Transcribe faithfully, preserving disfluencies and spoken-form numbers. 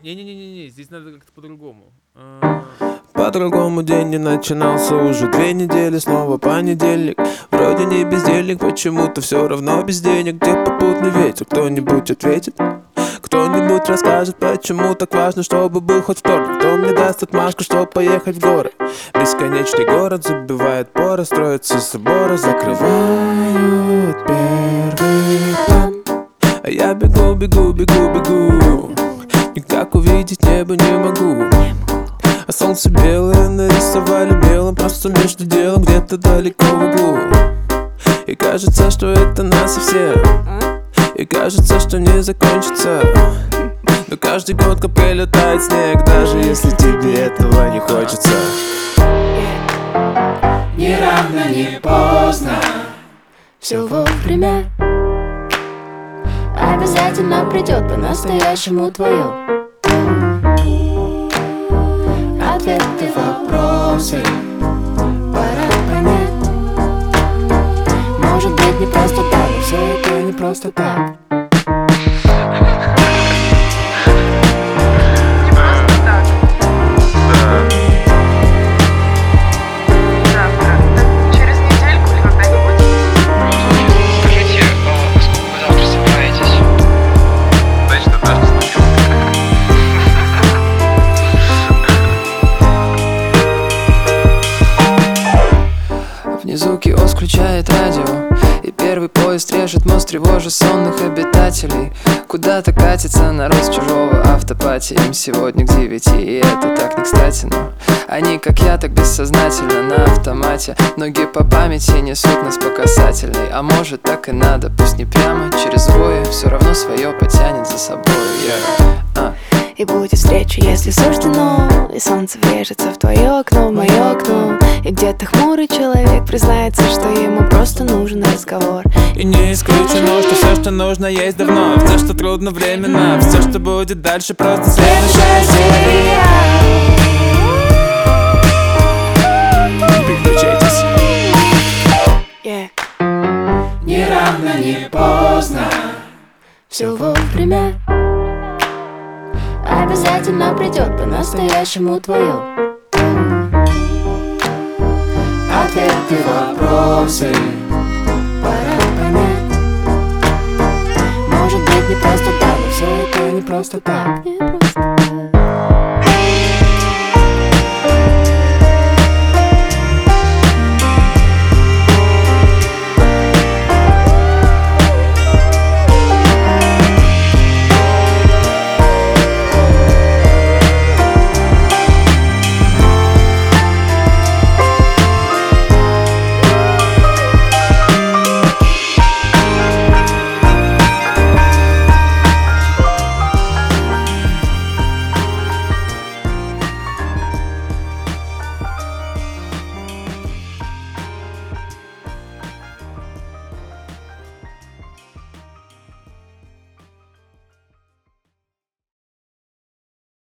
Не-не-не-не, здесь надо как-то по-другому. А... По-другому день не начинался уже две недели, снова понедельник. Вроде не бездельник, почему-то все равно без денег. Где попутный ветер, кто-нибудь ответит? Кто-нибудь расскажет, почему так важно, чтобы был хоть вторник? Кто мне даст отмашку, чтобы поехать в горы? Бесконечный город забивает поры, строятся соборы, закрывают первый план. А я бегу, бегу, бегу, бегу, никак увидеть небо не могу. А солнце белое нарисовали белым, просто между делом где-то далеко в углу. И кажется, что это нас совсем, и кажется, что не закончится. Но каждый год капелью тает снег, даже если тебе этого не хочется. Ни рано, ни поздно, все вовремя. Обязательно придет по-настоящему твое. Ответы, вопросы пора понять. Может быть, не просто так, но все это не просто так. Внизу киоск включает радио, и первый поезд режет мост, тревожа сонных обитателей. Куда-то катится народ с чужого автопати. Им сегодня к девяти, и это так не кстати. Но они, как я, так бессознательно на автомате. Ноги по памяти несут нас по касательной. А может, так и надо, пусть не прямо через двое, все равно свое потянет за собой. yeah. а. И будет встреча, если суждено, и солнце врежется в твое окно, в мое окно. И где-то хмурый человек признается, что ему просто нужен разговор. И не исключено, что все, что нужно, есть давно. Все, что трудно, временно. Все, что будет дальше, просто следующая серия. Переключайтесь. yeah. Ни рано, ни поздно, все вовремя. Обязательно придет по-настоящему твое. Ответы, вопросы пора понять. Может быть, не просто так, но все это не просто так.